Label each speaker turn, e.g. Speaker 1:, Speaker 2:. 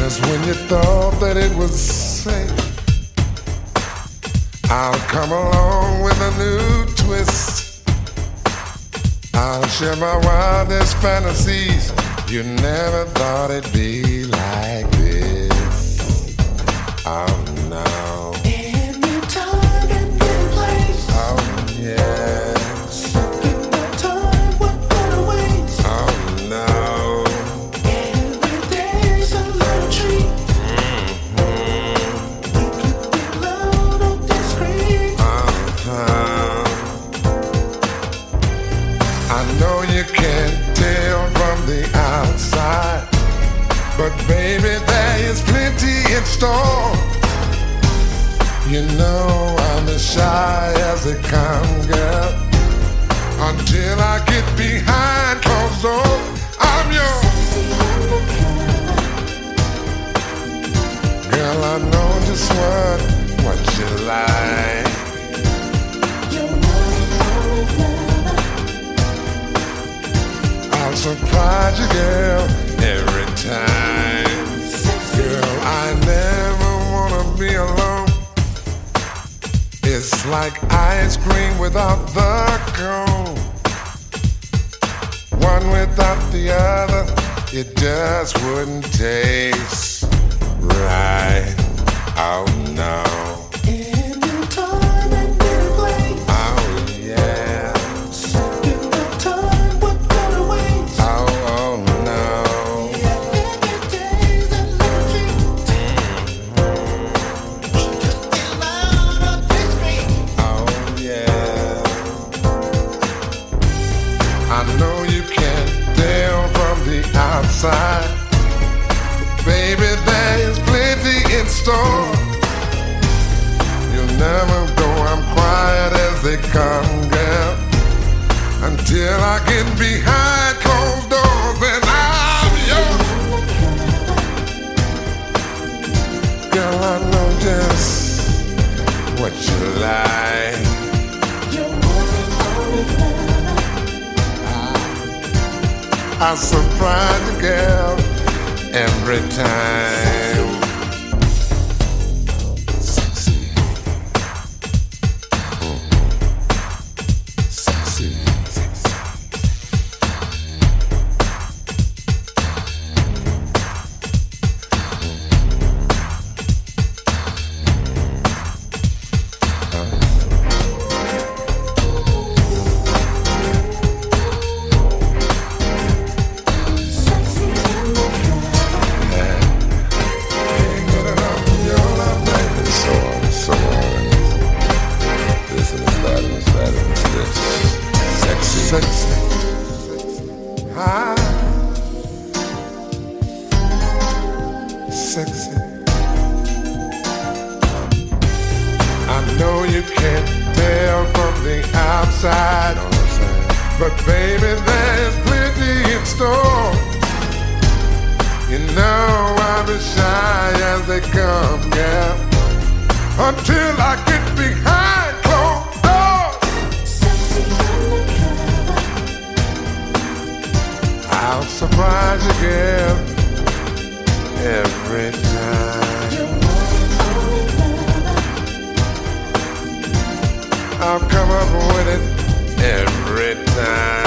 Speaker 1: Just when you thought that it was safe, I'll come along with a new twist. I'll share my wildest fantasies. You never thought it'd be like this. Oh no.
Speaker 2: Every time and every place.
Speaker 1: Oh yeah.
Speaker 2: Second of time, what better ways?
Speaker 1: Oh no.
Speaker 2: Every day's a little treat. We could get loud or discreet.
Speaker 1: I know you can't tell from the outside, but baby, there is plenty in store. You know I'm as shy as it comes, girl. Until I get behind closed doors, I'm yours. Girl, I know just what you like. I'll surprise you, girl, every time. Girl, I never wanna be alone. It's like ice cream without the cone. One without the other, it just wouldn't taste right. Oh no.
Speaker 2: Every time and every place.
Speaker 1: Oh yeah.
Speaker 2: Second of time, what better ways?
Speaker 1: Oh no.
Speaker 2: Every day's a little treat. We could get loud or discreet.
Speaker 1: Oh yeah. I know you can't tell from the outside, but baby, there is plenty in store. You'll never know I'm quiet as they come, girl, until I get behind closed doors and I'm yours. Girl, I know just what you like.
Speaker 2: You're more than only love.
Speaker 1: I surprise the girl every time. Sexy. Sexy. Sexy. Sexy. High. Sexy. I know you can't tell from the outside, but baby, there's plenty in store. You know I'm as shy as they come, girl, until I get behind closed doors. I'll surprise you, girl, every time. I'll come up with it every time.